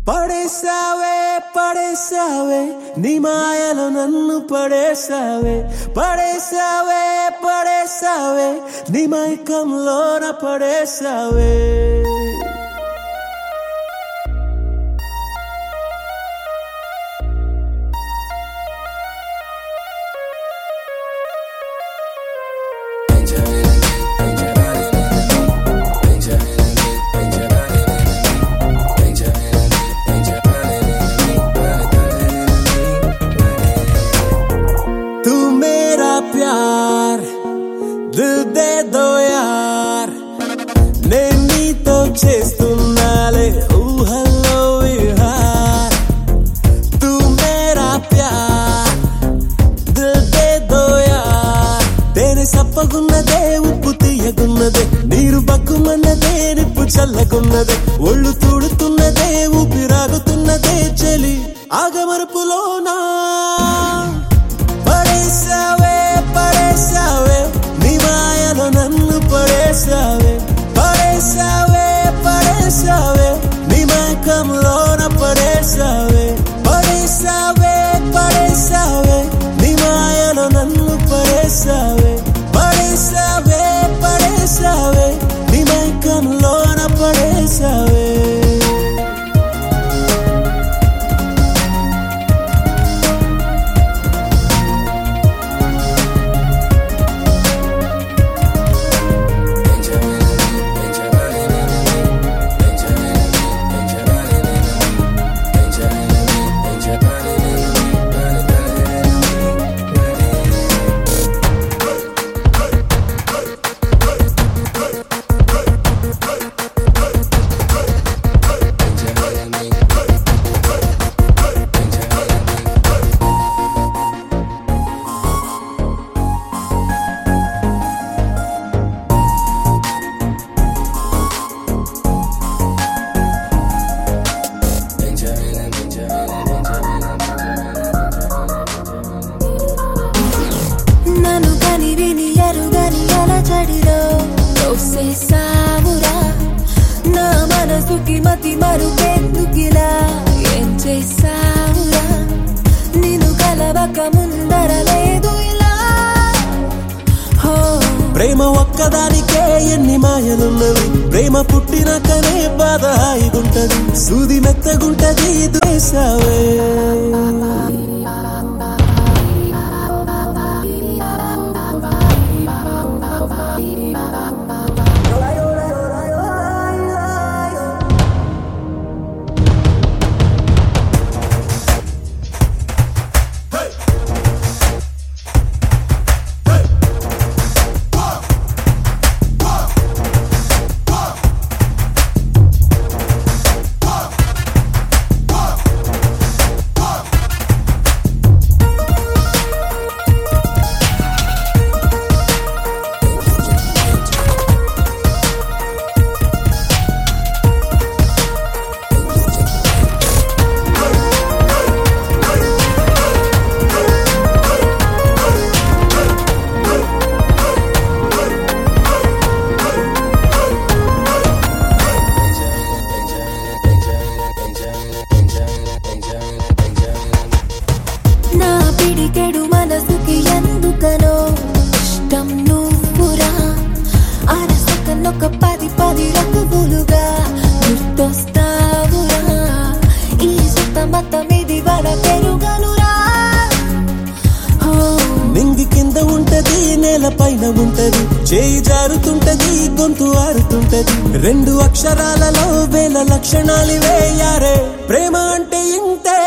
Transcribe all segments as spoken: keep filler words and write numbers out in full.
పడేసావే పడేసావే నీ మాయలో నన్ను పడేసావే పడేసావే పడేసావే నీ మైకంలోన పడేసావే प्यार दिल दे दो यार నేను నీతో చేస్తున్నాలే ఊహల్లో విహార్ తూ మేరా ప్యార్ దిల్ దే దో యార్ తేనె సప్పగున్నదే ఉప్పు తీయగున్నదే నీరు బక్కుమన్నదే నిప్పు చల్లగున్నదే ఒళ్ళు తూడుతున్నదే ఊపిరాగుతున్నదే చలి ఆగమరుపులోనా పడేసావే పడేసావే నీ మాయలో నన్ను పడేసావే పడేసావే పడేసావే నీ మైకంలోన పడేసావే పడేసావే పడేసావే నీ మాయలో నన్ను పడేసావే పడేసావే పడేసావే నీ మైకంలోన పడేసావే నా మనసుకి మతి మరుపెందుకిలా ఏం చేసావురా నిన్ను కలవక ముందర లేదు ఇలా ప్రేమ ఒక్కదానికే ఎన్ని మాయలున్నవి ప్రేమ పుట్టినాకనే బాధ హాయిగుంటది సూది మెత్తగుంటది ద్వేషావే పిడికెడు మనసుకి ఎందుకనో ఇష్టం నువ్వురా అరసకనొక పది పది రకములుగా గుర్తొస్తావురా ఈ సుత్తమత్తం ఇది వల పెరుగనురా నింగి కింద ఉంటది నేల పైన ఉంటది చేయి జారుతుంటది గొంతు ఆరుతుంటది రెండు అక్షరాలలో వేల లక్షణాలివే యారే ప్రేమ అంటే ఇంతే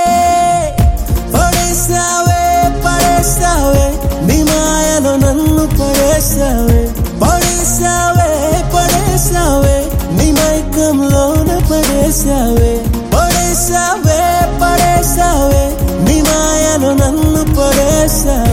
పడేసావే పడేసావే నీ మాయలో నన్ను పడేసావే పడేసావే పడేసావే నీ మైకంలోన పడేసావే పడేసావే పడేసావే నీ మాయలో నన్ను పడేసావే